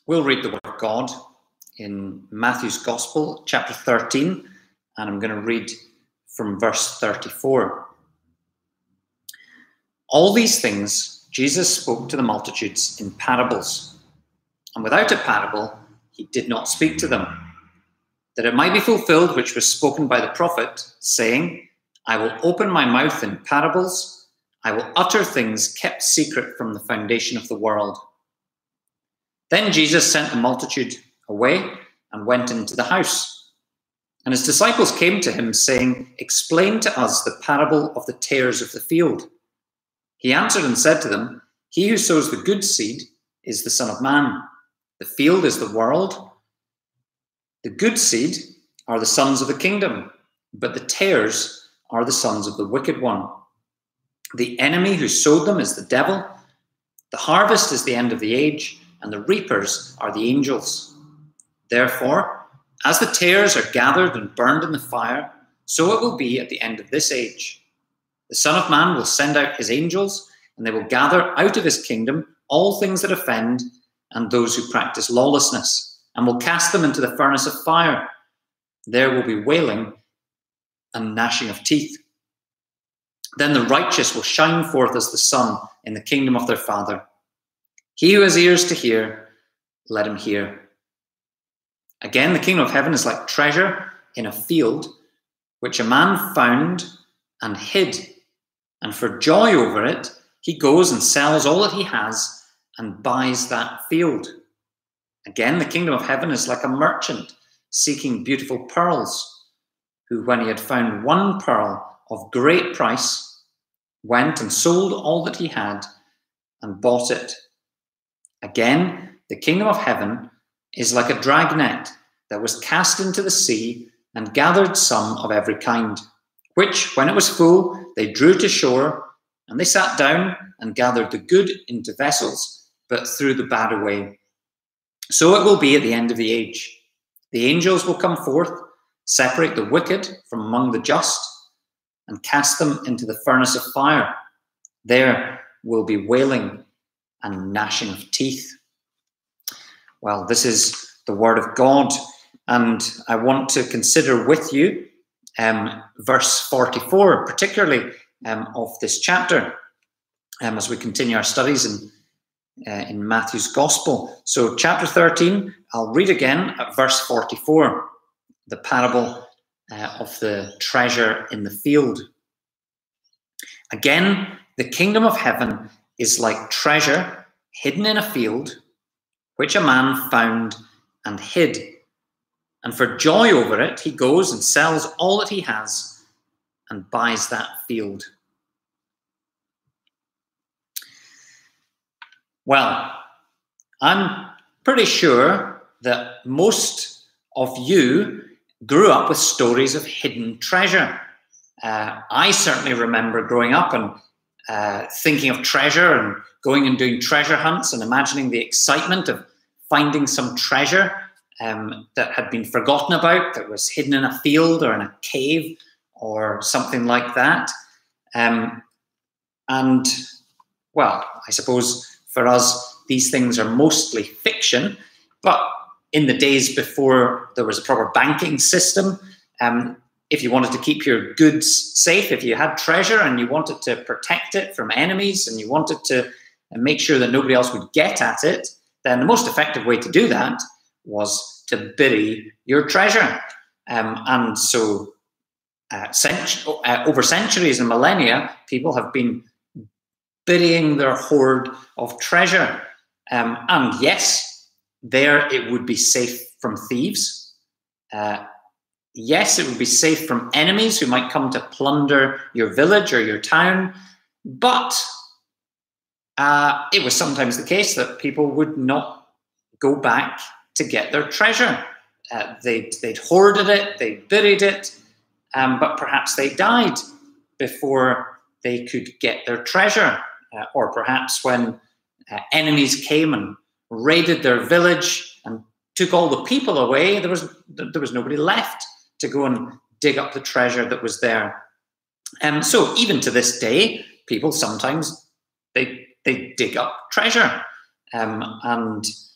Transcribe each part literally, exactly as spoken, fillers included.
We'll read the Word of God in Matthew's Gospel, chapter thirteen, and I'm going to read from verse thirty-four. All these things Jesus spoke to the multitudes in parables, and without a parable he did not speak to them, that it might be fulfilled which was spoken by the prophet, saying, I will open my mouth in parables, I will utter things kept secret from the foundation of the world. Then Jesus sent the multitude away and went into the house. And his disciples came to him, saying, Explain to us the parable of the tares of the field. He answered and said to them, He who sows the good seed is the Son of Man. The field is the world. The good seed are the sons of the kingdom, but the tares are the sons of the wicked one. The enemy who sowed them is the devil. The harvest is the end of the age, and the reapers are the angels. Therefore, as the tares are gathered and burned in the fire, so it will be at the end of this age. The Son of Man will send out his angels, and they will gather out of his kingdom all things that offend and those who practice lawlessness, and will cast them into the furnace of fire. There will be wailing and gnashing of teeth. Then the righteous will shine forth as the sun in the kingdom of their Father. He who has ears to hear, let him hear. Again, the kingdom of heaven is like treasure in a field, which a man found and hid. And for joy over it, he goes and sells all that he has and buys that field. Again, the kingdom of heaven is like a merchant seeking beautiful pearls, who, when he had found one pearl of great price, went and sold all that he had and bought it. Again, the kingdom of heaven is like a dragnet that was cast into the sea and gathered some of every kind, which, when it was full, they drew to shore, and they sat down and gathered the good into vessels, but threw the bad away. So it will be at the end of the age. The angels will come forth, separate the wicked from among the just, and cast them into the furnace of fire. There will be wailing and gnashing of teeth. Well, this is the word of God, and I want to consider with you um, verse forty-four, particularly um, of this chapter, um, as we continue our studies in, uh, in Matthew's Gospel. So chapter thirteen, I'll read again at verse forty-four, the parable uh, of the treasure in the field. Again, the kingdom of heaven is like treasure hidden in a field, which a man found and hid. And for joy over it, he goes and sells all that he has and buys that field. Well, I'm pretty sure that most of you grew up with stories of hidden treasure. Uh, I certainly remember growing up and uh, thinking of treasure and going and doing treasure hunts and imagining the excitement of finding some treasure um, that had been forgotten about, that was hidden in a field or in a cave or something like that. Um, and, well, I suppose for us, these things are mostly fiction, but in the days before there was a proper banking system, um, if you wanted to keep your goods safe, if you had treasure and you wanted to protect it from enemies and you wanted to make sure that nobody else would get at it, then the most effective way to do that was to bury your treasure. Um, and so uh, cent- uh, over centuries and millennia, people have been burying their hoard of treasure. Um, and yes, there it would be safe from thieves. Uh, yes, it would be safe from enemies who might come to plunder your village or your town. But uh, it was sometimes the case that people would not go back to get their treasure. Uh, they'd, they'd hoarded it, they buried it, um, but perhaps they died before they could get their treasure. Uh, or perhaps when uh, enemies came and raided their village and took all the people away, there was there was nobody left to go and dig up the treasure that was there. Um, so even to this day, people sometimes they they dig up treasure, um, and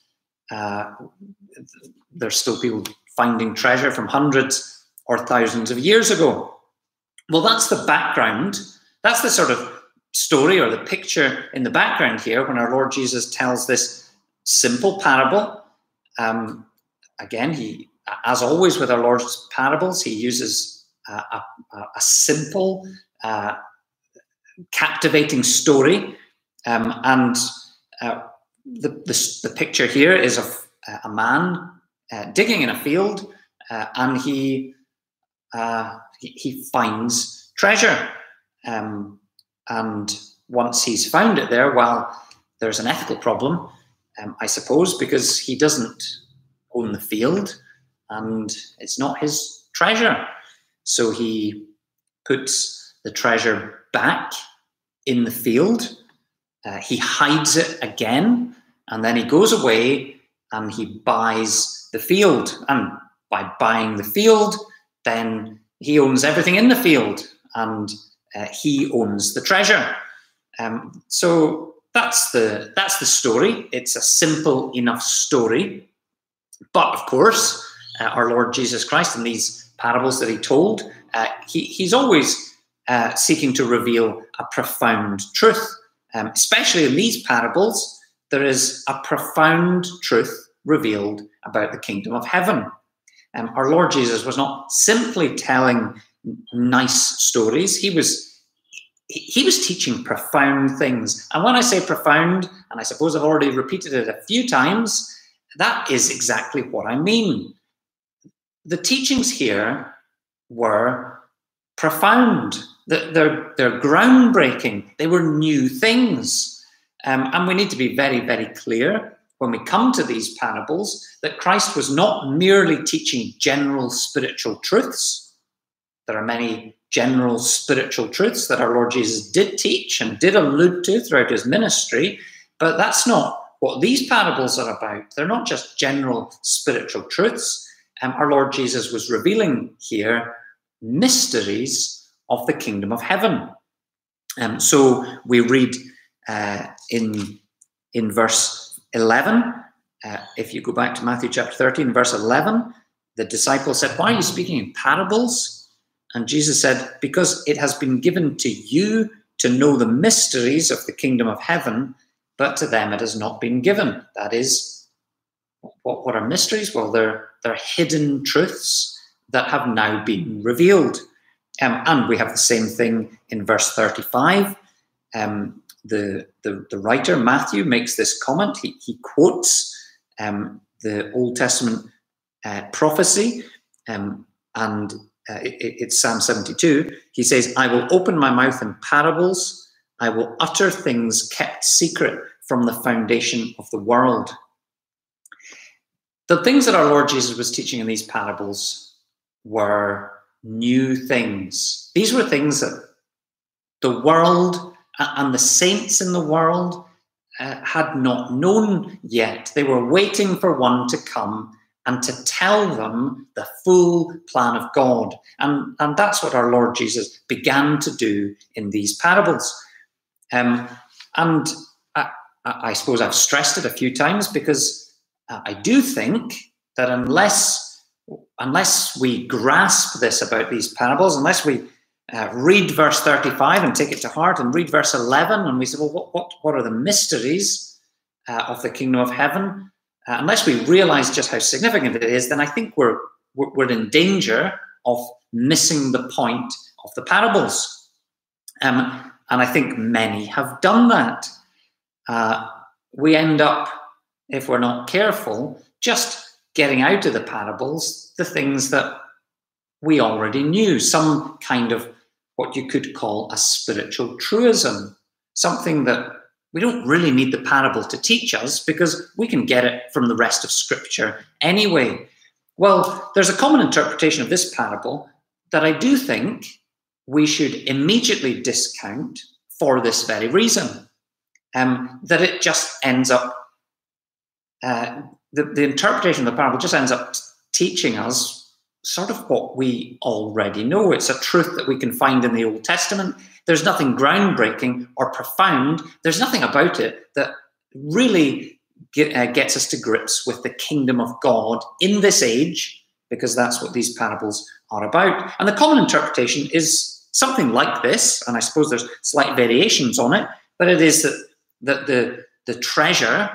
uh, there's still people finding treasure from hundreds or thousands of years ago. Well, that's the background. That's the sort of story or the picture in the background here when our Lord Jesus tells this simple parable. Um, again, he, as always with our Lord's parables, he uses a, a, a simple, uh, captivating story. Um, and uh, the, the, the picture here is of a man uh, digging in a field, uh, and he, uh, he he finds treasure. Um, and once he's found it there, well, there's an ethical problem, um, I suppose, because he doesn't own the field and it's not his treasure. So he puts the treasure back in the field. Uh, he hides it again, and then he goes away and he buys the field. And by buying the field, then he owns everything in the field, and uh, he owns the treasure. Um, so that's the that's the story. It's a simple enough story, but of course, uh, our Lord Jesus Christ, in these parables that he told, uh, he, he's always uh, seeking to reveal a profound truth. Um, especially in these parables, there is a profound truth revealed about the kingdom of heaven. Um, our Lord Jesus was not simply telling nice stories. He was he was teaching profound things. And when I say profound, and I suppose I've already repeated it a few times, that is exactly what I mean. The teachings here were profound. They're, they're groundbreaking. They were new things. Um, and we need to be very, very clear when we come to these parables that Christ was not merely teaching general spiritual truths. There are many general spiritual truths that our Lord Jesus did teach and did allude to throughout his ministry, but that's not what these parables are about. They're not just general spiritual truths. Um, our Lord Jesus was revealing here mysteries of the kingdom of heaven. Um, so we read uh, in, in verse eleven, uh, if you go back to Matthew chapter thirteen, verse eleven, the disciples said, "Why are you speaking in parables?" And Jesus said, "Because it has been given to you to know the mysteries of the kingdom of heaven, but to them it has not been given." That is, what, what are mysteries? Well, they're, they're hidden truths that have now been revealed. Um, and we have the same thing in verse thirty-five. Um, the, the, the writer, Matthew, makes this comment. He, he quotes um, the Old Testament uh, prophecy, um, and uh, it, it's Psalm seventy-two. He says, "I will open my mouth in parables. I will utter things kept secret from the foundation of the world." The things that our Lord Jesus was teaching in these parables were new things. These were things that the world and the saints in the world uh, had not known yet. They were waiting for one to come and to tell them the full plan of God. And, and that's what our Lord Jesus began to do in these parables. Um, and I, I suppose I've stressed it a few times because uh, I do think that unless Unless we grasp this about these parables, unless we uh, read verse thirty-five and take it to heart, and read verse eleven, and we say, well, what, what, what are the mysteries uh, of the kingdom of heaven? Uh, unless we realize just how significant it is, then I think we're, we're, we're in danger of missing the point of the parables. Um, and I think many have done that. Uh, we end up, if we're not careful, just getting out of the parables the things that we already knew, some kind of what you could call a spiritual truism, something that we don't really need the parable to teach us because we can get it from the rest of Scripture anyway. Well, there's a common interpretation of this parable that I do think we should immediately discount for this very reason, um, that it just ends up uh, The, the interpretation of the parable just ends up teaching us sort of what we already know. It's a truth that we can find in the Old Testament. There's nothing groundbreaking or profound. There's nothing about it that really get, uh, gets us to grips with the kingdom of God in this age, because that's what these parables are about. And the common interpretation is something like this, and I suppose there's slight variations on it, but it is that, that the, the treasure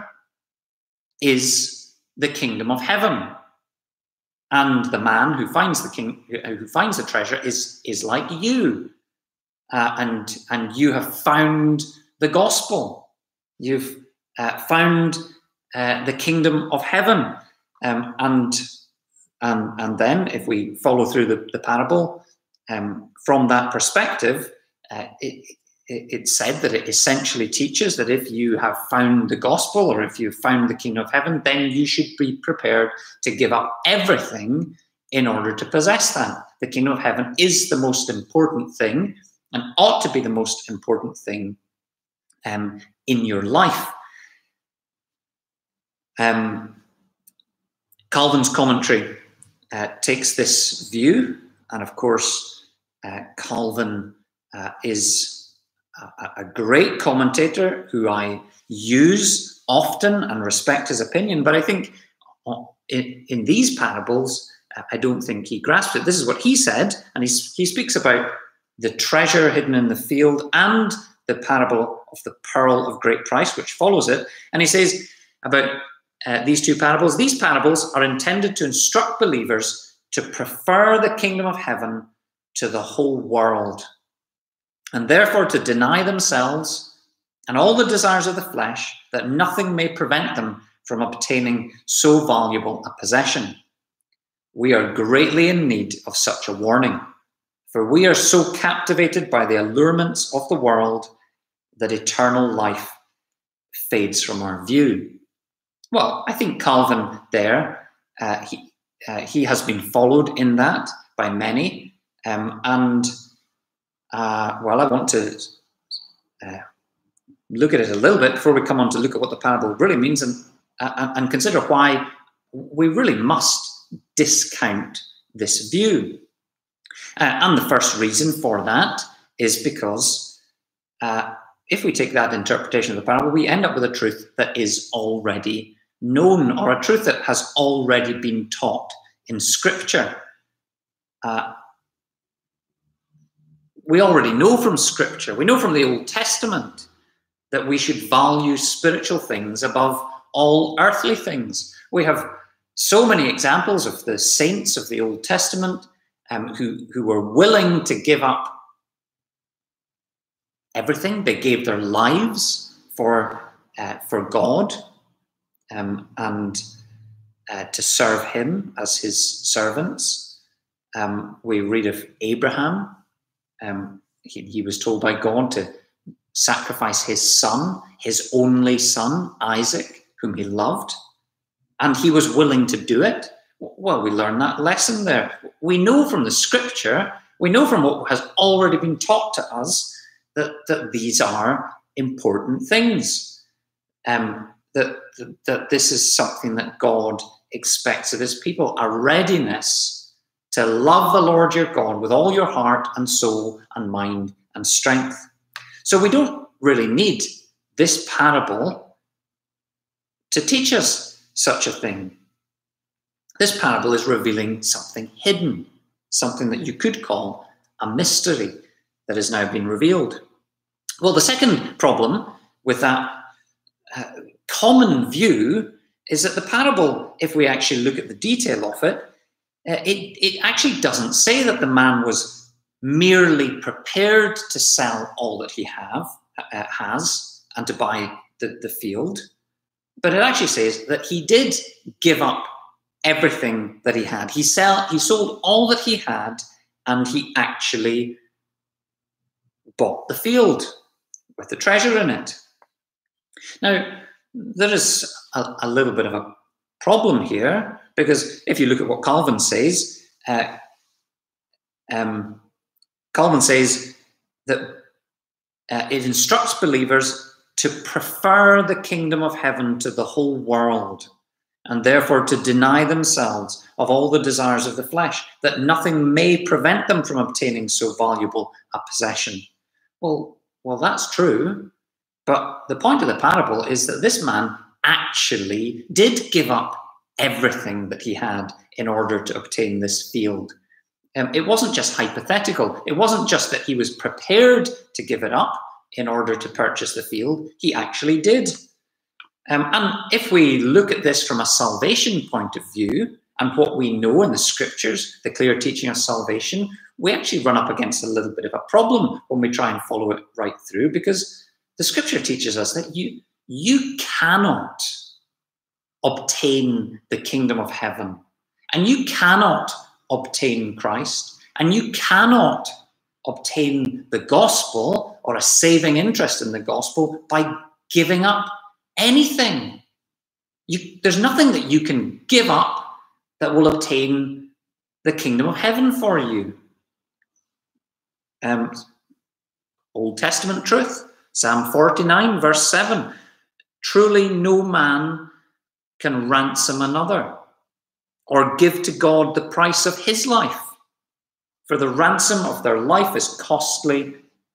is the kingdom of heaven. And the man who finds the king, who finds the treasure is, is like you. Uh, and, and you have found the gospel. You've uh, found uh, the kingdom of heaven. Um, and, and, and then if we follow through the, the parable, um, from that perspective, uh, it, it, it's said that it essentially teaches that if you have found the gospel, or if you've found the kingdom of heaven, then you should be prepared to give up everything in order to possess that. The kingdom of heaven is the most important thing, and ought to be the most important thing um, in your life. Um, Calvin's commentary uh, takes this view, and of course, uh, Calvin uh, is a, a great commentator who I use often and respect his opinion, but I think in, in these parables, I don't think he grasped it. This is what he said, and he, he speaks about the treasure hidden in the field and the parable of the pearl of great price, which follows it. And he says about uh, these two parables, these parables are intended to instruct believers to prefer the kingdom of heaven to the whole world, and therefore to deny themselves and all the desires of the flesh, that nothing may prevent them from obtaining so valuable a possession. We are greatly in need of such a warning, for we are so captivated by the allurements of the world that eternal life fades from our view. Well, I think Calvin there, uh, he, uh, he has been followed in that by many. Um, and, uh, well, I want to uh, look at it a little bit before we come on to look at what the parable really means, and, uh, and consider why we really must discount this view. Uh, and the first reason for that is because uh, if we take that interpretation of the parable, we end up with a truth that is already known, or a truth that has already been taught in Scripture. Uh, we already know from Scripture, we know from the Old Testament, that we should value spiritual things above all earthly things. We have so many examples of the saints of the Old Testament Um, who, who were willing to give up everything. They gave their lives for, uh, for God um, and uh, to serve him as his servants. Um, we read of Abraham. Um, he, he was told by God to sacrifice his son, his only son, Isaac, whom he loved, and he was willing to do it. Well, we learn that lesson there. We know from the Scripture, we know from what has already been taught to us, that, that these are important things. Um, that, that, that this is something that God expects of his people, a readiness to love the Lord your God with all your heart and soul and mind and strength. So we don't really need this parable to teach us such a thing. This parable is revealing something hidden, something that you could call a mystery that has now been revealed. Well, the second problem with that uh, common view is that the parable, if we actually look at the detail of it, uh, it, it actually doesn't say that the man was merely prepared to sell all that he have, uh, has and to buy the, the field, but it actually says that he did give up everything that he had. He sell, he sold all that he had, and he actually bought the field with the treasure in it. Now, there is a, a little bit of a problem here, because if you look at what Calvin says, uh, um, Calvin says that uh, it instructs believers to prefer the kingdom of heaven to the whole world, and therefore to deny themselves of all the desires of the flesh, that nothing may prevent them from obtaining so valuable a possession. Well, well, that's true, but the point of the parable is that this man actually did give up everything that he had in order to obtain this field. Um, it wasn't just hypothetical. It wasn't just that he was prepared to give it up in order to purchase the field. He actually did. Um, and if we look at this from a salvation point of view, and what we know in the scriptures, the clear teaching of salvation, we actually run up against a little bit of a problem when we try and follow it right through, because the scripture teaches us that you, you cannot obtain the kingdom of heaven, and you cannot obtain Christ, and you cannot obtain the gospel or a saving interest in the gospel by giving up anything. You, there's nothing that you can give up that will obtain the kingdom of heaven for you. Um, Old Testament truth, Psalm forty-nine, verse seven. Truly no man can ransom another or give to God the price of his life. For the ransom of their life is costly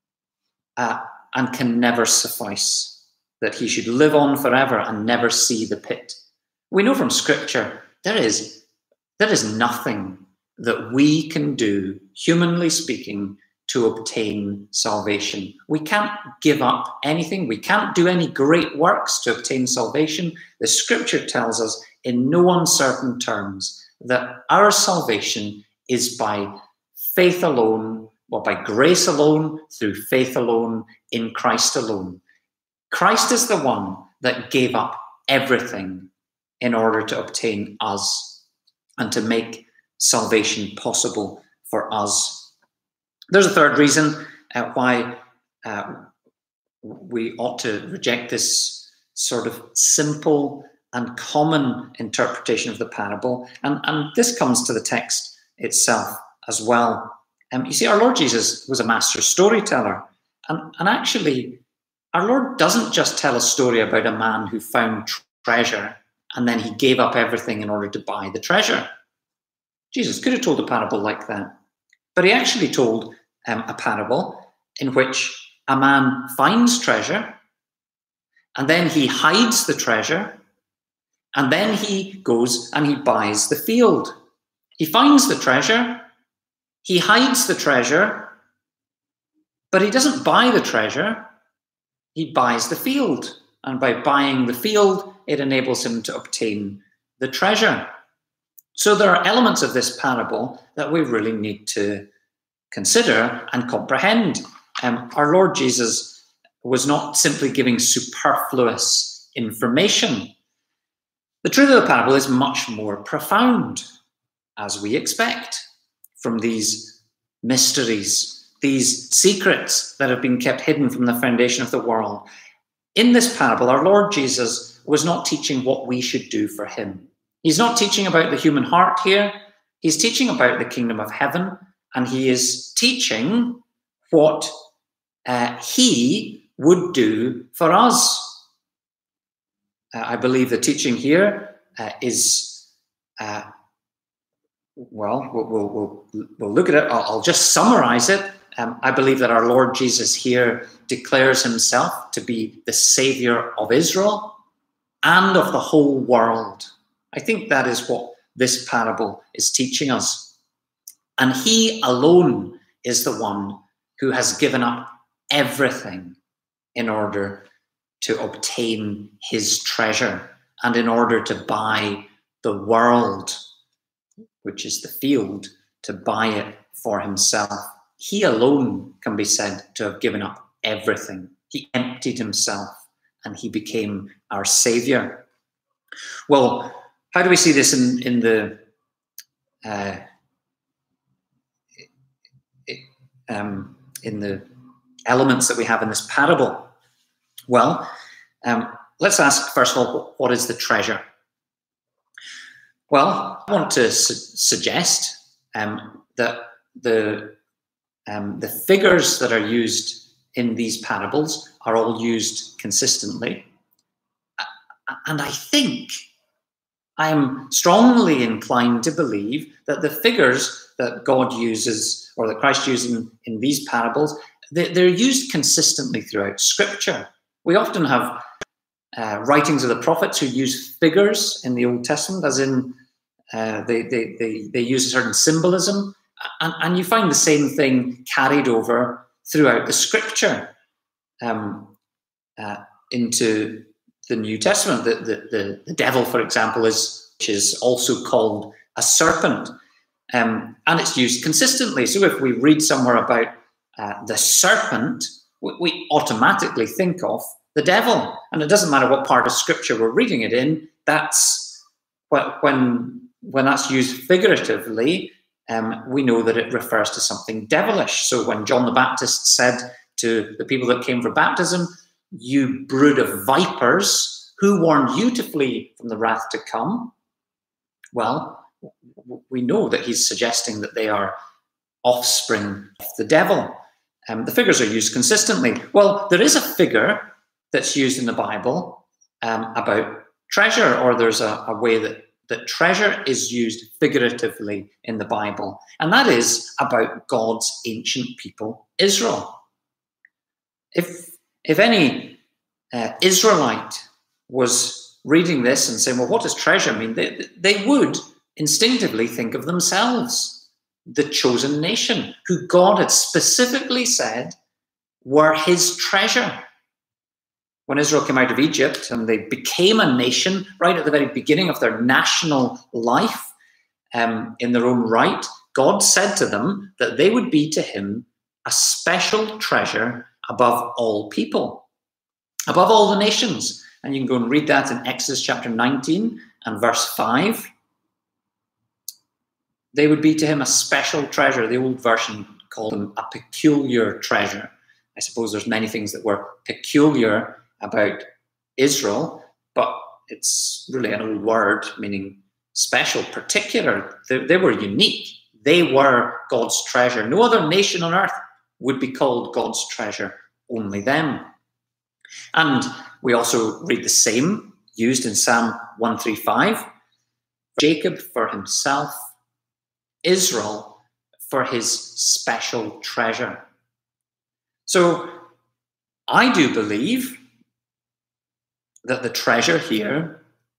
uh, and can never suffice, that he should live on forever and never see the pit. We know from scripture there is There is nothing that we can do, humanly speaking, to obtain salvation. We can't give up anything. We can't do any great works to obtain salvation. The scripture tells us in no uncertain terms that our salvation is by faith alone, or by grace alone, through faith alone, in Christ alone. Christ is the one that gave up everything in order to obtain us and to make salvation possible for us. There's a third reason uh, why uh, we ought to reject this sort of simple and common interpretation of the parable, and, and this comes to the text itself as well. Um, you see, our Lord Jesus was a master storyteller, and, and actually, our Lord doesn't just tell a story about a man who found treasure and then he gave up everything in order to buy the treasure. Jesus could have told a parable like that, but he actually told um, a parable in which a man finds treasure, and then he hides the treasure, and then he goes and he buys the field. He finds the treasure, he hides the treasure, but he doesn't buy the treasure, he buys the field. And by buying the field, it enables him to obtain the treasure. So there are elements of this parable that we really need to consider and comprehend. Um, our Lord Jesus was not simply giving superfluous information. The truth of the parable is much more profound, as we expect, from these mysteries, these secrets that have been kept hidden from the foundation of the world. In this parable, our Lord Jesus was not teaching what we should do for him. He's not teaching about the human heart here. He's teaching about the kingdom of heaven, and he is teaching what uh, he would do for us. Uh, I believe the teaching here uh, is, uh, well, we'll, we'll, we'll, we'll look at it. I'll, I'll just summarize it. Um, I believe that our Lord Jesus here declares himself to be the Savior of Israel and of the whole world. I think that is what this parable is teaching us. And he alone is the one who has given up everything in order to obtain his treasure and in order to buy the world, which is the field, to buy it for himself. He alone can be said to have given up everything. He emptied himself and he became our Savior. Well, how do we see this in, in the uh, um, in the elements that we have in this parable? Well, um, let's ask first of all, what is the treasure? Well, I want to su suggest um, that the um, the figures that are used in these parables are all used consistently, and I think I am strongly inclined to believe that the figures that God uses, or that Christ uses in, in these parables, they, they're used consistently throughout Scripture. We often have uh, writings of the prophets who use figures in the Old Testament, as in uh, they, they, they, they use a certain symbolism. And, and you find the same thing carried over throughout the scripture um, uh, into the New Testament. The, the, the, the devil, for example, is, which is also called a serpent. Um, and it's used consistently. So if we read somewhere about uh, the serpent, we, we automatically think of the devil. And it doesn't matter what part of scripture we're reading it in. That's when, when that's used figuratively, um, we know that it refers to something devilish. So when John the Baptist said to the people that came for baptism, "You brood of vipers, who warned you to flee from the wrath to come?" Well, we know that he's suggesting that they are offspring of the devil. Um, the figures are used consistently. Well, there is a figure that's used in the Bible um, about treasure, or there's a, a way that, that treasure is used figuratively in the Bible, and that is about God's ancient people, Israel. If, if any uh, Israelite was reading this and saying, well, what does treasure mean? They, they would instinctively think of themselves, the chosen nation, who God had specifically said were his treasure. When Israel came out of Egypt and they became a nation right at the very beginning of their national life, um, in their own right, God said to them that they would be to him a special treasure above all people, above all the nations. And you can go and read that in Exodus chapter nineteen and verse five. They would be to him a special treasure. The old version called them a peculiar treasure. I suppose there's many things that were peculiar about Israel, but it's really an old word meaning special, particular. They, they were unique. They were God's treasure. No other nation on earth would be called God's treasure, only them. And we also read the same used in Psalm one thirty-five. Jacob for himself, Israel for his special treasure. So I do believe that the treasure here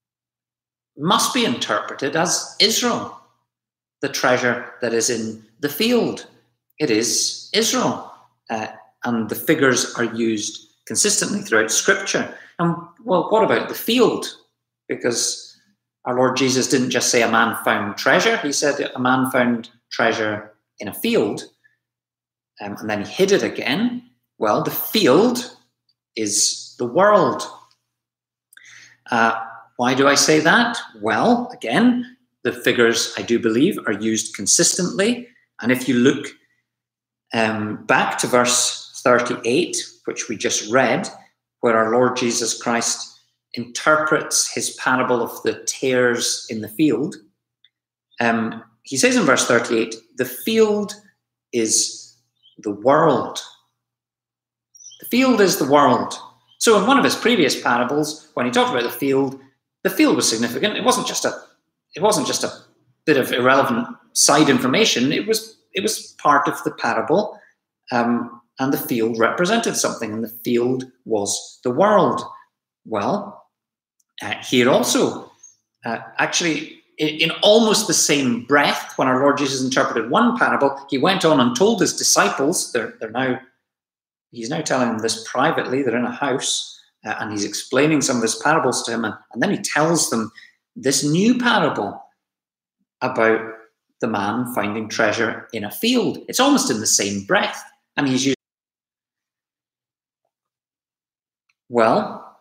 must be interpreted as Israel, the treasure that is in the field. It is Israel. Uh, and the figures are used consistently throughout Scripture. And, well, what about the field? Because our Lord Jesus didn't just say a man found treasure. He said a man found treasure in a field, um, and then he hid it again. Well, the field is the world. Uh, why do I say that? Well, again, the figures, I do believe, are used consistently. And if you look um, back to verse thirty-eight, which we just read, where our Lord Jesus Christ interprets his parable of the tares in the field, um, he says in verse thirty-eight, the field is the world. The field is the world. So in one of his previous parables, when he talked about the field, the field was significant. It wasn't just a, it wasn't just a bit of irrelevant side information. It was, it was part of the parable, um, and the field represented something, and the field was the world. Well, uh, here also, uh, actually, in, in almost the same breath, when our Lord Jesus interpreted one parable, he went on and told his disciples, they're, they're now, he's now telling them this privately, they're in a house, uh, and he's explaining some of his parables to him, and, and then he tells them this new parable about the man finding treasure in a field. It's almost in the same breath, and he's using. Well,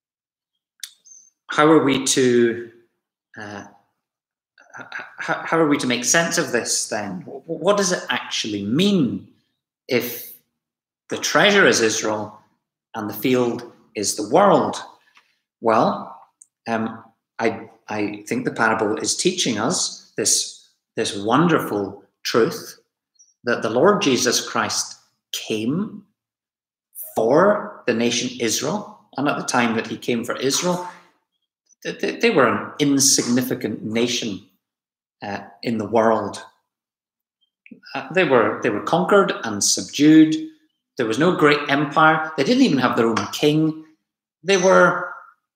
how are we to uh, how, how are we to make sense of this then? What does it actually mean if the treasure is Israel and the field is the world? Well, um, I I think the parable is teaching us this this wonderful truth that the Lord Jesus Christ came for the nation Israel, and at the time that he came for Israel, they, they were an insignificant nation uh, in the world. Uh, they were they were conquered and subdued. There was no great empire. They didn't even have their own king. They were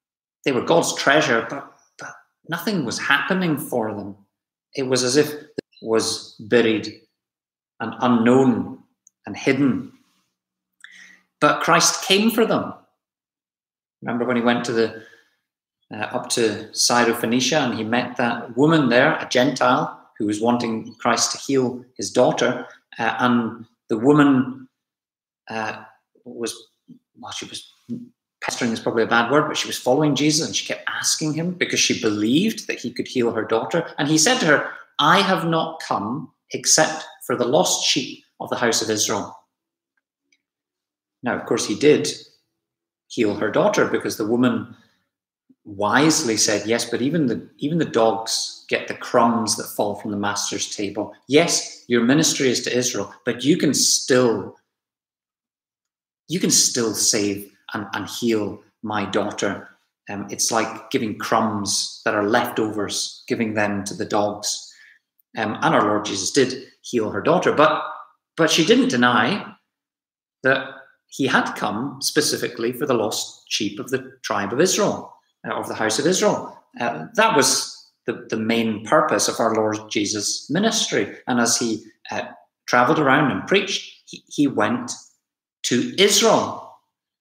they were God's treasure, but, but nothing was happening for them. It was as if it was buried and unknown and hidden. But Christ came for them. Remember when he went to the uh, up to Syrophoenicia and he met that woman there, a Gentile, who was wanting Christ to heal his daughter, uh, and the woman uh, was, well, she was pestering is probably a bad word, but she was following Jesus and she kept asking him because she believed that he could heal her daughter. And he said to her, I have not come except for the lost sheep of the house of Israel. Now, of course, he did heal her daughter because the woman wisely said, yes, but even the even the dogs get the crumbs that fall from the master's table. Yes, your ministry is to Israel, but you can still you can still save and, and heal my daughter. Um, it's like giving crumbs that are leftovers, giving them to the dogs. Um, and our Lord Jesus did heal her daughter, but but she didn't deny that he had come specifically for the lost sheep of the tribe of Israel, uh, of the house of Israel. Uh, that was the, the main purpose of our Lord Jesus' ministry. And as he uh, traveled around and preached, he, he went to Israel.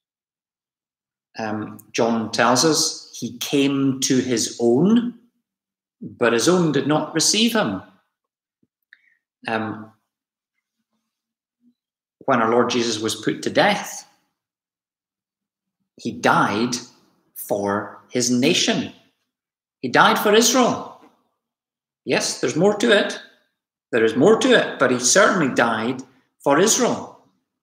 Um, John tells us he came to his own, but his own did not receive him. Um, when our Lord Jesus was put to death, he died for his nation. He died for Israel. Yes, there's more to it. There is more to it, but he certainly died for Israel.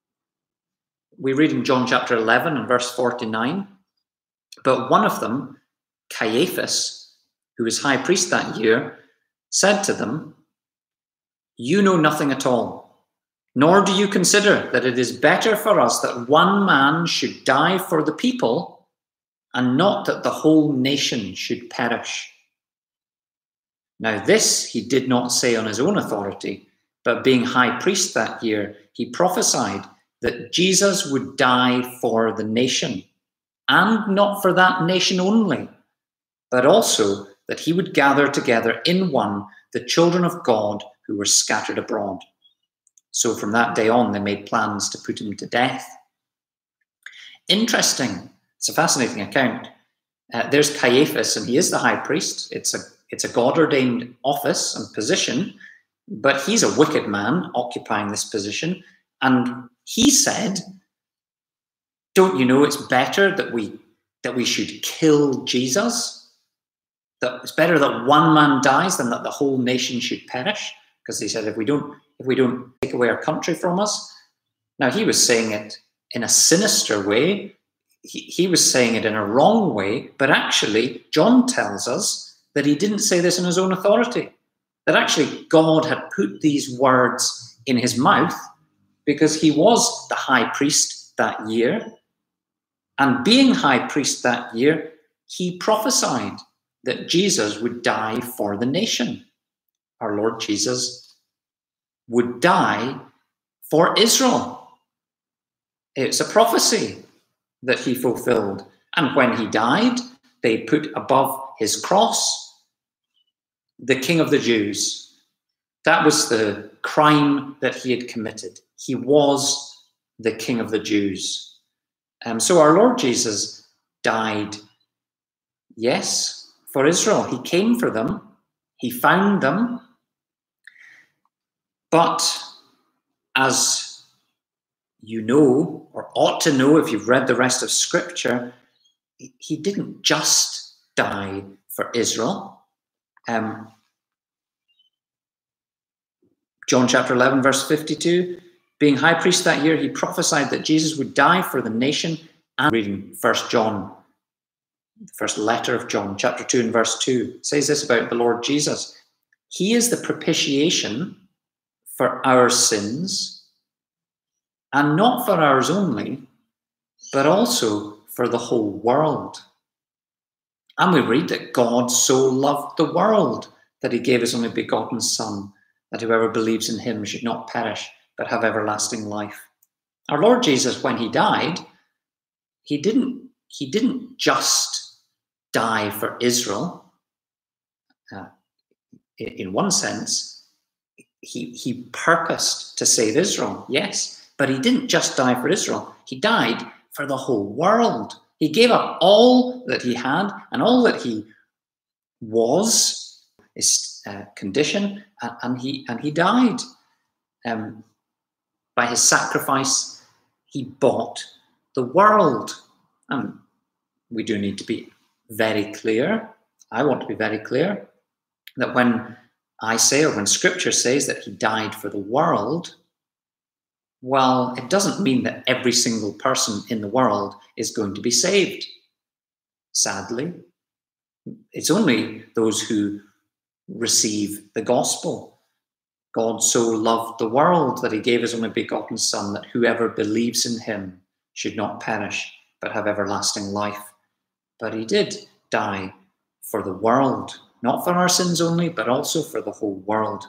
We read in John chapter eleven and verse forty-nine, but one of them, Caiaphas, who was high priest that year, said to them, you know nothing at all, nor do you consider that it is better for us that one man should die for the people and not that the whole nation should perish. Now this he did not say on his own authority, but being high priest that year, he prophesied that Jesus would die for the nation, and not for that nation only, but also that he would gather together in one the children of God who were scattered abroad. So from that day on, they made plans to put him to death. Interesting. It's a fascinating account. Uh, there's Caiaphas, and he is the high priest. It's a, it's a God-ordained office and position, but he's a wicked man occupying this position. And he said, don't you know it's better that we, that we should kill Jesus? That it's better that one man dies than that the whole nation should perish? Because he said, if we don't, if we don't take away our country from us. Now he was saying it in a sinister way. He, he was saying it in a wrong way, but actually John tells us that he didn't say this in his own authority, that actually God had put these words in his mouth because he was the high priest that year. And being high priest that year, he prophesied that Jesus would die for the nation. Our Lord Jesus would die for Israel. It's a prophecy that he fulfilled. And when he died, they put above his cross the King of the Jews. That was the crime that he had committed. He was the King of the Jews. Um, so our Lord Jesus died, yes, for Israel. He came for them. He found them. But as you know, or ought to know if you've read the rest of Scripture, he didn't just die for Israel. Um, John chapter eleven, verse fifty-two, being high priest that year, he prophesied that Jesus would die for the nation. And reading First John, the first letter of John, chapter two and verse two, says this about the Lord Jesus. He is the propitiation for our sins, and not for ours only, but also for the whole world. And we read that God so loved the world that he gave his only begotten Son, that whoever believes in him should not perish, but have everlasting life. Our Lord Jesus, when he died, he didn't, he didn't just die for Israel. Uh, in, in one sense, he, he purposed to save Israel, yes, but he didn't just die for Israel. He died for the whole world. He gave up all that he had and all that he was, his uh, condition, and, and he and he died. Um, by his sacrifice, he bought the world. And we do need to be very clear. I want to be very clear that when I say, or when Scripture says that he died for the world, well, it doesn't mean that every single person in the world is going to be saved. Sadly, it's only those who receive the gospel. God so loved the world that he gave his only begotten Son, that whoever believes in him should not perish, but have everlasting life. But he did die for the world, not for our sins only, but also for the whole world.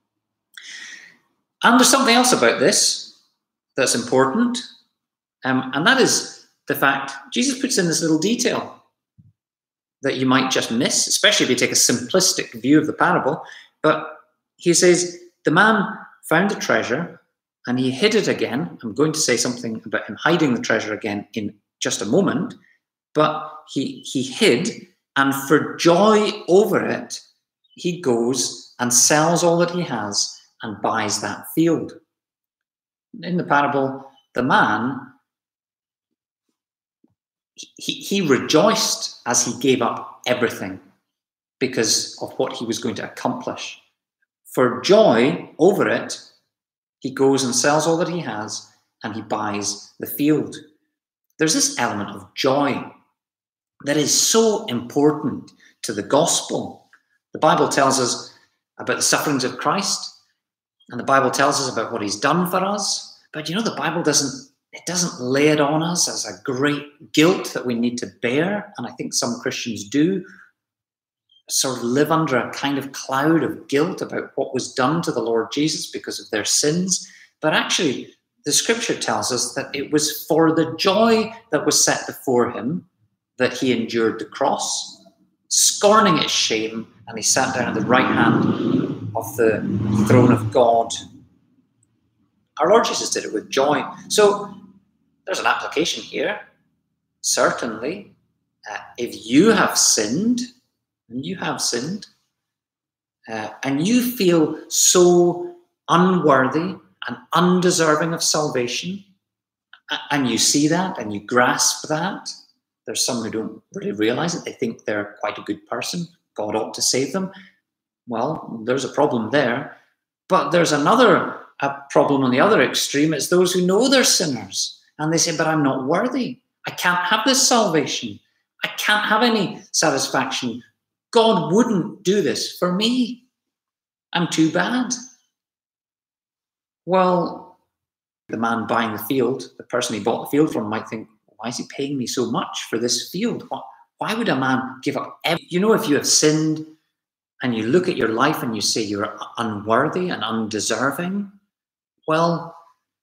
And there's something else about this that's important, um, and that is the fact Jesus puts in this little detail that you might just miss, especially if you take a simplistic view of the parable. But he says, the man found the treasure and he hid it again. I'm going to say something about him hiding the treasure again in just a moment, but he, he hid, and for joy over it, he goes and sells all that he has and buys that field. In the parable, the man, he, he rejoiced as he gave up everything because of what he was going to accomplish. For joy over it, he goes and sells all that he has and he buys the field. There's this element of joy that is so important to the gospel. The Bible tells us about the sufferings of Christ, and the Bible tells us about what he's done for us. But you know, the Bible doesn't, it doesn't lay it on us as a great guilt that we need to bear. And I think some Christians do sort of live under a kind of cloud of guilt about what was done to the Lord Jesus because of their sins. But actually, the Scripture tells us that it was for the joy that was set before him that he endured the cross, scorning its shame, and he sat down at the right hand of the throne of God. Our Lord Jesus did it with joy. So there's an application here. Certainly, uh, if you have sinned, and you have sinned, uh, and you feel so unworthy and undeserving of salvation, and you see that and you grasp that, there's some who don't really realize it. They think they're quite a good person. God ought to save them. Well, there's a problem there. But there's another a problem on the other extreme. It's those who know they're sinners. And they say, but I'm not worthy. I can't have this salvation. I can't have any satisfaction. God wouldn't do this for me. I'm too bad. Well, the man buying the field, the person he bought the field from, might think, why is he paying me so much for this field? Why would a man give up everything? You know, if you have sinned and you look at your life and you say you're unworthy and undeserving, well,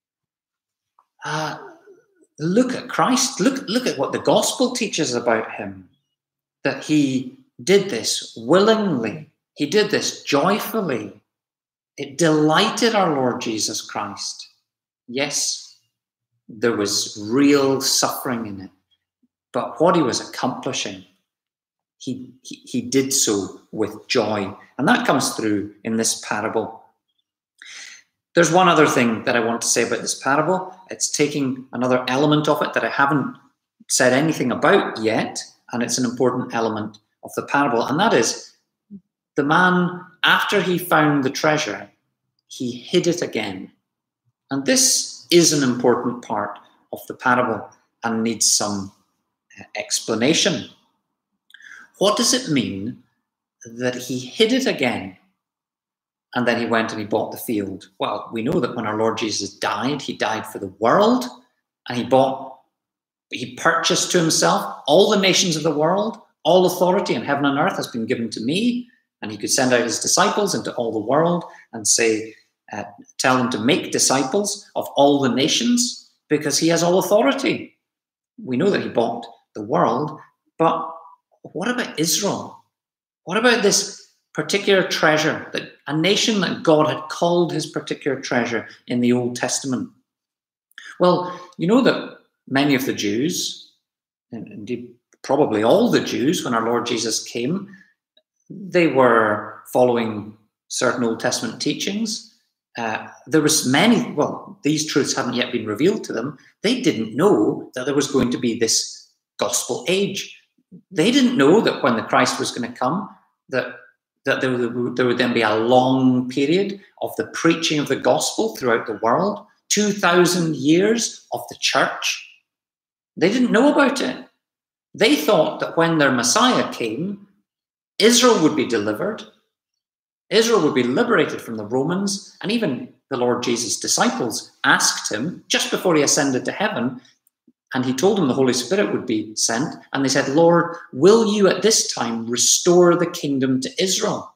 uh, look at Christ. Look, look at what the gospel teaches about him, that he did this willingly. He did this joyfully. It delighted our Lord Jesus Christ. Yes, there was real suffering in it, but what he was accomplishing, he, he, he did so with joy. And that comes through in this parable. There's one other thing that I want to say about this parable. It's taking another element of it that I haven't said anything about yet, and it's an important element of the parable, and that is the man, after he found the treasure, he hid it again. And this is an important part of the parable and needs some explanation. What does it mean that he hid it again and then he went and he bought the field? Well, we know that when our Lord Jesus died, he died for the world, and he bought, he purchased to himself all the nations of the world. All authority in heaven and earth has been given to me, and he could send out his disciples into all the world and say, uh, tell them to make disciples of all the nations, because he has all authority. We know that he bought the world, but what about Israel? What about this particular treasure, that a nation that God had called his particular treasure in the Old Testament? Well, you know that many of the Jews, and indeed probably all the Jews, when our Lord Jesus came, they were following certain Old Testament teachings. Uh, there was many, well, these truths hadn't yet been revealed to them. They didn't know that there was going to be this gospel age. They didn't know that when the Christ was going to come, that, that there, would, there would then be a long period of the preaching of the gospel throughout the world, two thousand years of the church. They didn't know about it. They thought that when their Messiah came, Israel would be delivered, Israel would be liberated from the Romans, and even the Lord Jesus' disciples asked him just before he ascended to heaven, and he told them the Holy Spirit would be sent, and they said, Lord, will you at this time restore the kingdom to Israel?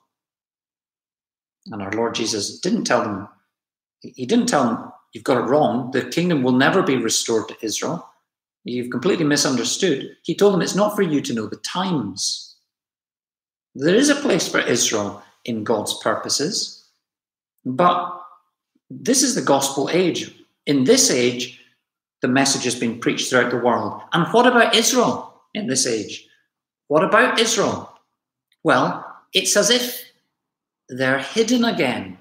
And our Lord Jesus didn't tell them, he didn't tell them, you've got it wrong, the kingdom will never be restored to Israel. You've completely misunderstood. He told them it's not for you to know the times. There is a place for Israel in God's purposes, but this is the gospel age. In this age, the message has been preached throughout the world. And what about Israel in this age? What about Israel? Well, it's as if they're hidden again.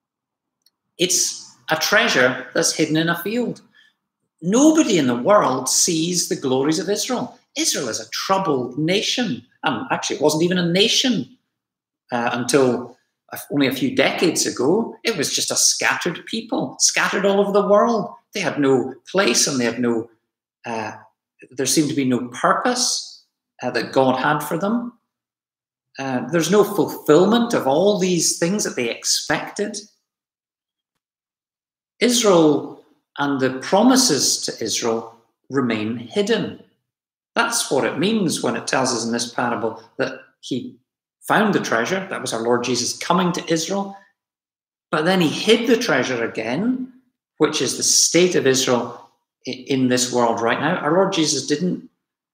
It's a treasure that's hidden in a field. Nobody in the world sees the glories of Israel. Israel is a troubled nation. And actually, it wasn't even a nation uh, until only a few decades ago. It was just a scattered people, scattered all over the world. They had no place, and they had no, uh, there seemed to be no purpose uh, that God had for them. Uh, there's no fulfillment of all these things that they expected. Israel and the promises to Israel remain hidden. That's what it means when it tells us in this parable that he found the treasure. That was our Lord Jesus coming to Israel. But then he hid the treasure again, which is the state of Israel in this world right now. Our Lord Jesus didn't,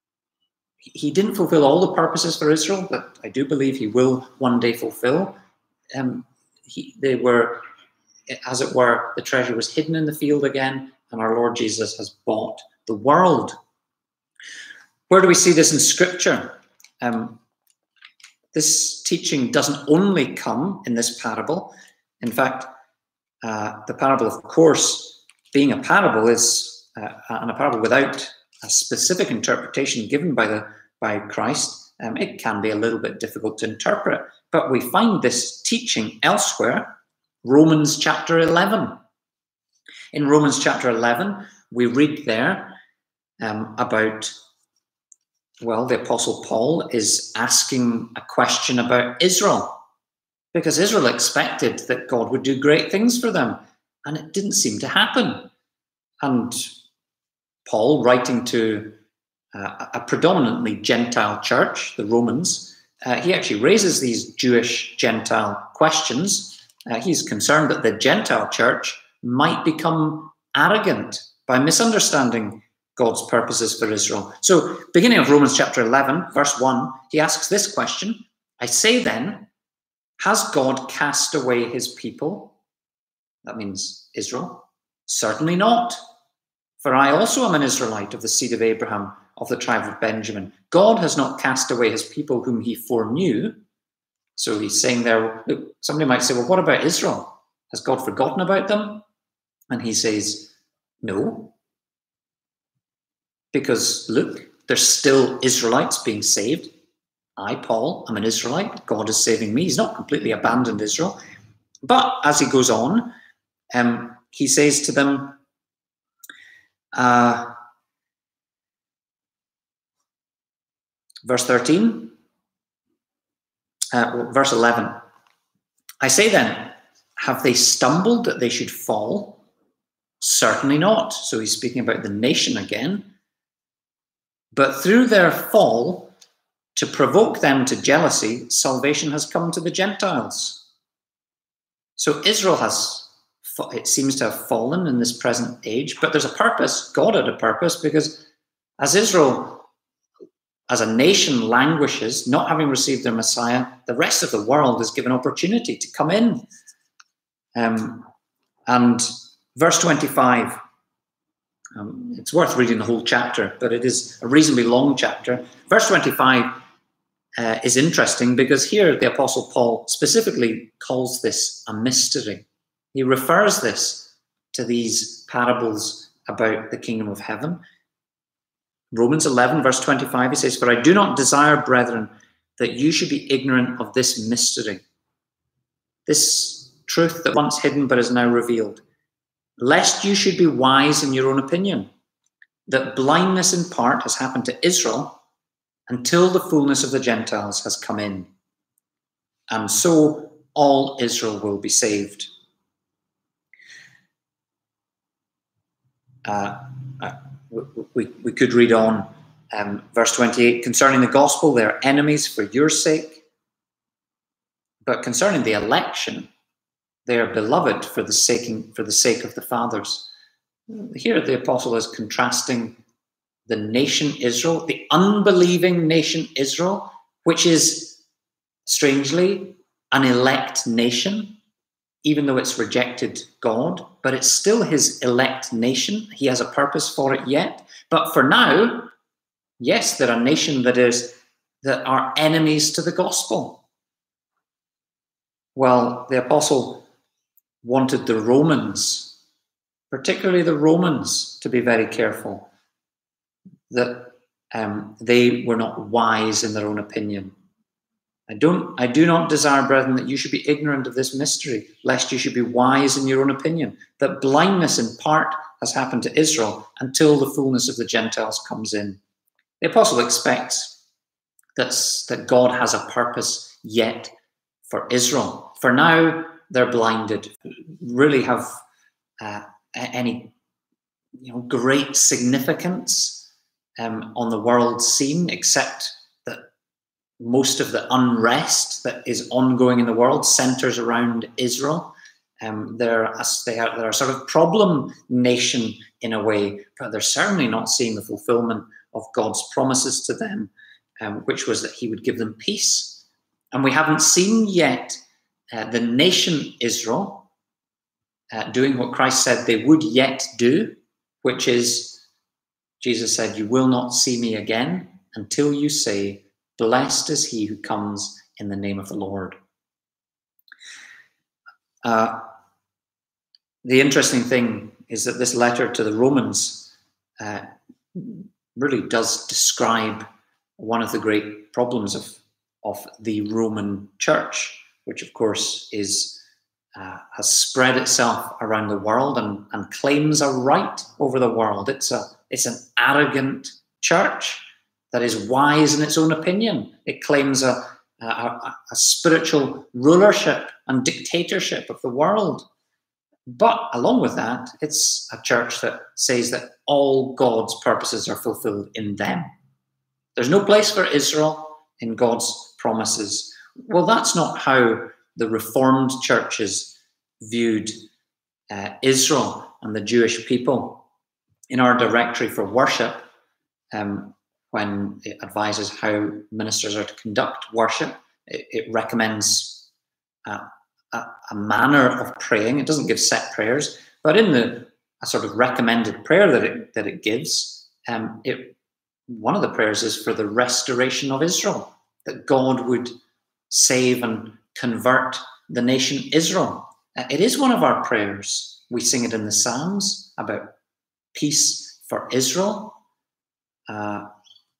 he didn't fulfill all the purposes for Israel, but I do believe he will one day fulfill. Um, he, they were, as it were, the treasure was hidden in the field again, and our Lord Jesus has bought the world. Where do we see this in Scripture? Um, this teaching doesn't only come in this parable. In fact, uh, the parable, of course, being a parable, is uh, and a parable without a specific interpretation given by the by Christ. Um, it can be a little bit difficult to interpret, but we find this teaching elsewhere. Romans chapter eleven. In Romans chapter eleven, we read there um, about, well, the Apostle Paul is asking a question about Israel, because Israel expected that God would do great things for them, and it didn't seem to happen. And Paul, writing to uh, a predominantly Gentile church, the Romans, uh, he actually raises these Jewish Gentile questions. Uh, he's concerned that the Gentile church might become arrogant by misunderstanding God's purposes for Israel. So, beginning of Romans chapter eleven, verse one, he asks this question, I say then, has God cast away his people? That means Israel. Certainly not. For I also am an Israelite of the seed of Abraham, of the tribe of Benjamin. God has not cast away his people whom he foreknew. So he's saying there, look, somebody might say, well, what about Israel? Has God forgotten about them? And he says, no. Because look, there's still Israelites being saved. I, Paul, am an Israelite. God is saving me. He's not completely abandoned Israel. But as he goes on, um, he says to them, uh, verse thirteen, uh, verse eleven, I say then, have they stumbled that they should fall? Certainly not. So he's speaking about the nation again. But through their fall, to provoke them to jealousy, salvation has come to the Gentiles. So Israel has, it seems to have fallen in this present age, but there's a purpose. God had a purpose, because as Israel as a nation languishes, not having received their Messiah, the rest of the world is given opportunity to come in. Um, and verse twenty-five, um, it's worth reading the whole chapter, but it is a reasonably long chapter. Verse twenty-five uh, is interesting because here the Apostle Paul specifically calls this a mystery. He refers this to these parables about the kingdom of heaven. Romans eleven, verse twenty-five, he says, "For I do not desire, brethren, that you should be ignorant of this mystery, this truth that once hidden but is now revealed, lest you should be wise in your own opinion, that blindness in part has happened to Israel until the fullness of the Gentiles has come in. And so all Israel will be saved." Uh, uh, we, we, we could read on. Um, verse twenty-eight, "Concerning the gospel, they are enemies for your sake. But concerning the election, they are beloved for the sake, for the sake of the fathers." Here the apostle is contrasting the nation Israel, the unbelieving nation Israel, which is strangely an elect nation, even though it's rejected God, but it's still his elect nation. He has a purpose for it yet. But for now, yes, they're a nation that is that are enemies to the gospel. Well, the apostle wanted the Romans, particularly the Romans, to be very careful that um, they were not wise in their own opinion. I don't, I do not desire, brethren, that you should be ignorant of this mystery, lest you should be wise in your own opinion, that blindness in part has happened to Israel until the fullness of the Gentiles comes in. The apostle expects that's, that God has a purpose yet for Israel. For now, they're blinded, really have uh, any you know, great significance um, on the world scene, except that most of the unrest that is ongoing in the world centers around Israel. Um, they're, a, they are, they're a sort of problem nation in a way, but they're certainly not seeing the fulfillment of God's promises to them, um, which was that he would give them peace. And we haven't seen yet uh, the nation Israel uh, doing what Christ said they would yet do, which is, Jesus said, "You will not see me again until you say, 'Blessed is he who comes in the name of the Lord.'" Uh, the interesting thing is that this letter to the Romans uh, really does describe one of the great problems of, of the Roman Church, which of course is uh, has spread itself around the world and, and claims a right over the world. It's a it's an arrogant church that is wise in its own opinion. It claims a, a, a spiritual rulership and dictatorship of the world. But along with that, it's a church that says that all God's purposes are fulfilled in them. There's no place for Israel in God's promises. Well, that's not how the Reformed churches viewed uh, Israel and the Jewish people. In our directory for worship, um, when it advises how ministers are to conduct worship, it, it recommends uh, a, a manner of praying. It doesn't give set prayers, but in the a sort of recommended prayer that it that it gives, um, it one of the prayers is for the restoration of Israel, that God would save and convert the nation Israel. Uh, it is one of our prayers. We sing it in the Psalms about peace for Israel. Uh,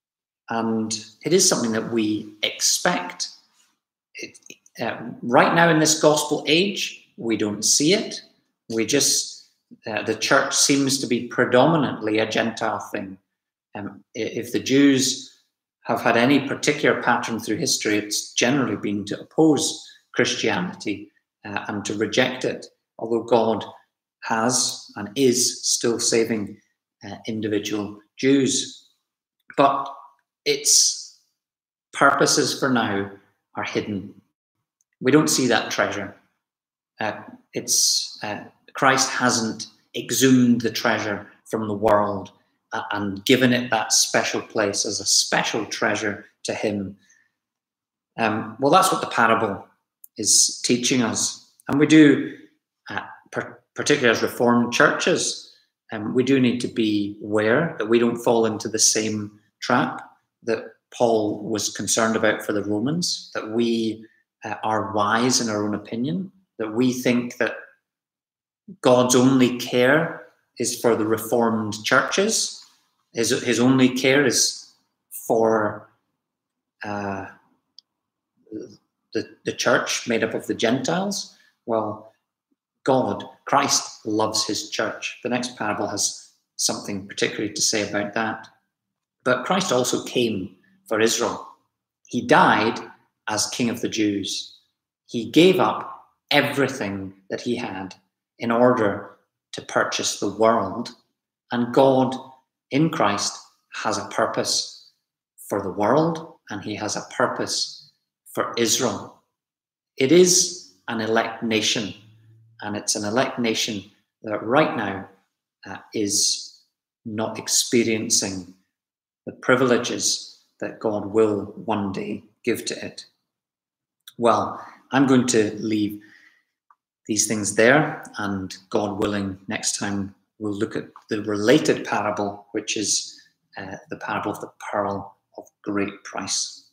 and it is something that we expect. It, uh, right now in this gospel age, we don't see it. We just, uh, the church seems to be predominantly a Gentile thing. Um, if the Jews have had any particular pattern through history, it's generally been to oppose Christianity uh, and to reject it, although God has and is still saving uh, individual Jews. But its purposes for now are hidden. We don't see that treasure. Uh, it's uh, Christ hasn't exhumed the treasure from the world and given it that special place as a special treasure to him. Um, well, that's what the parable is teaching us. And we do, uh, per particularly as Reformed churches, um, we do need to be aware that we don't fall into the same trap that Paul was concerned about for the Romans, that we uh, are wise in our own opinion, that we think that God's only care is for the Reformed churches. His, his only care is for uh, the, the church made up of the Gentiles. Well, God, Christ, loves his church. The next parable has something particularly to say about that. But Christ also came for Israel. He died as King of the Jews. He gave up everything that he had in order to purchase the world. And God, in Christ, has a purpose for the world, and he has a purpose for Israel. It is an elect nation, and it's an elect nation that right now uh, is not experiencing the privileges that God will one day give to it. Well, I'm going to leave these things there, and God willing, next time we'll look at the related parable, which is uh, the parable of the pearl of great price.